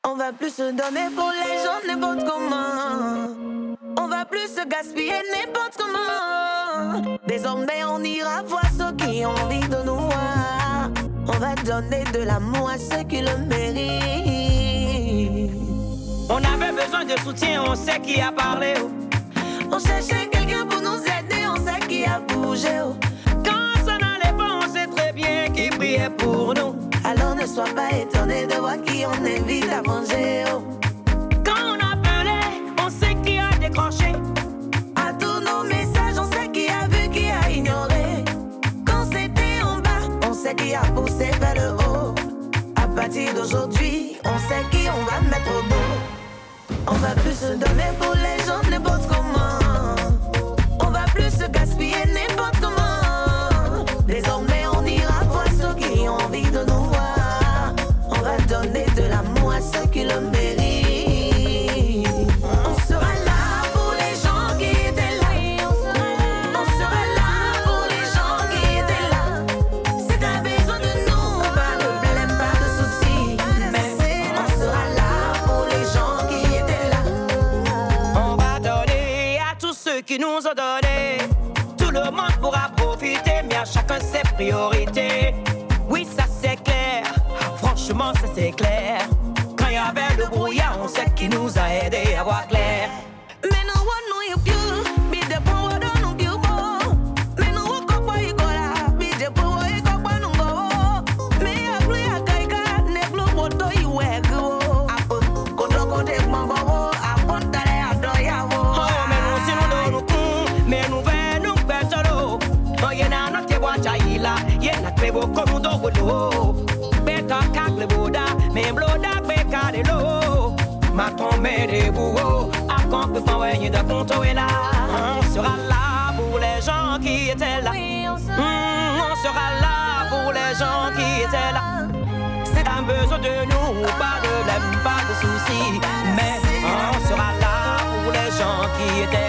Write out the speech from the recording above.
On va plus se donner pour les gens n'importe comment. On va plus se gaspiller n'importe comment. Désormais on ira voir ceux qui ont envie de nous voir. On va donner de l'amour à ceux qui le méritent. On avait besoin de soutien, on sait qui a parlé. On cherchait quelqu'un pour nous aider, on sait qui a bougé. Quand ça n'allait pas, on sait très bien qui priait pour nous. Alors ne sois pas étonné de voir qui on invite à manger. Quand on appelait, on sait qui a décroché. À tous nos messages, on sait qui a vu, qui a ignoré. Quand c'était en bas, on sait qui a poussé vers le haut. À partir d'aujourd'hui, on sait qui on va mettre au dos. On va plus se donner pour les gens n'importe comment. On va plus se gaspiller n'importe comment. Désormais on ira voir ceux qui ont envie de nous voir. On va donner de l'amour à ceux qui le méritent. On sera là pour les gens qui étaient là. On sera là pour les gens qui étaient là. Si t'as besoin de nous, pas de blême, pas de soucis. Mais on sera là pour les gens qui étaient là. On va donner à tous ceux qui nous ont donné. Tout le monde pourra profiter, mais à chacun ses priorités. Oui, ça c'est clair, franchement ça c'est clair. Quand il y avait le brouillard, on sait qui nous a aidés à voir clair. Mais no one know you pure, be the power don't know you more. Mais no one go for you go la, be the power you go for no go. Mais a plus a kaika, ne plus moto you work go. Apo, kodo kode mango, apo tale adoya wo. Oh, mais nous si nous donnons coup, mais nous venons nous perdre l'eau. Oh, y'en a notre wachaïla, y'en a très beau comme nous d'eau. Beta kak le boda, mais bloda beka de l'eau. Ma tombe des bourreaux, à quand peut pas ouais, de compte est là. On sera là pour les gens qui étaient là. On sera là pour les gens qui étaient là. C'est un besoin de nous, pas de blême, pas de soucis. Mais on sera là pour les gens qui étaient là.